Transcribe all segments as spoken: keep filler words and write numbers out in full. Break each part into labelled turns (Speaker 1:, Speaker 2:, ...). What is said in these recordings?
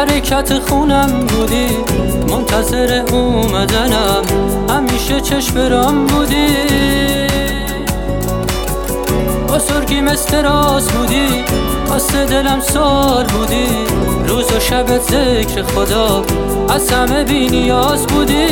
Speaker 1: حرکت خونم بودی، منتظر اومدنم همیشه چشم برام بودی. بزرگی مثل راز بودی، واسه دلم سال بودی. روز و شبت ذکر خدا، از همه بی نیاز بودی.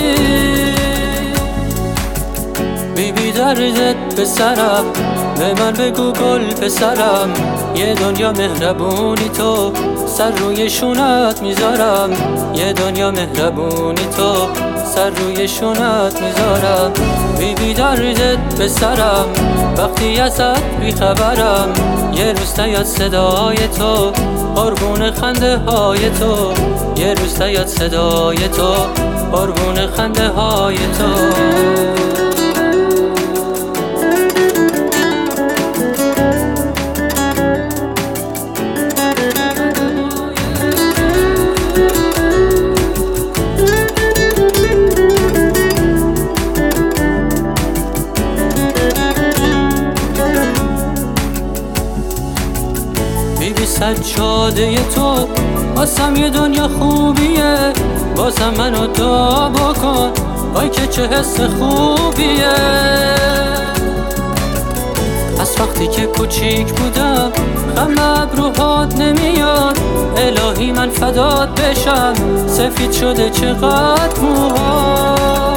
Speaker 1: بی بی دردت به سرم، به من بگو گل پسرم. یه دنیا مهربونی تو، سر روی شونت میذارم. یه دنیا مهربونی تو، سر روی شونت میذارم. بی بی دردت به سرم، وقتی ازت بیخبرم. یه روز نیاد صدای تو، قربون خنده های تو. یه روز نیاد صدای تو، قربون خنده های تو. بیبی سجاده تو، واسم یه دنیا خوبیه. بازم منو دعا بکن، وای که چه حس خوبیه. از وقتی که کوچیک بودم، غم ابروهات نمیاد. الهی من فدات بشم، سفید شده چقدر موها.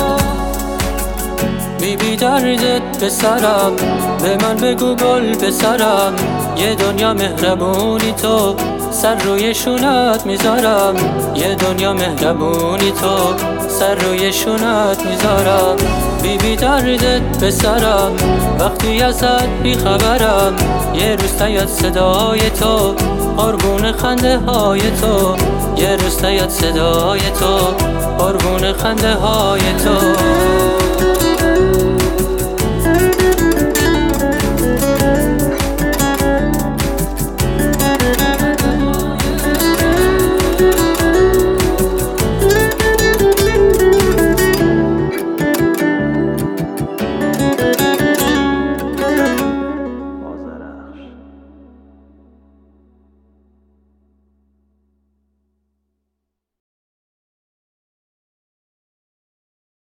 Speaker 1: بی بی دردت به سرم، به من بگو گل پسرم. یه دنیا مهربونی تو، سر روی شونت میذارم. یه دنیا مهربونی تو، سر روی شونت میذارم. بی بی دردت به سرم، وقتی ازت بیخبرم. یه روز نیاد صدای تو، قربون خنده های تو. یه روز نیاد صدای تو، قربون خنده های تو.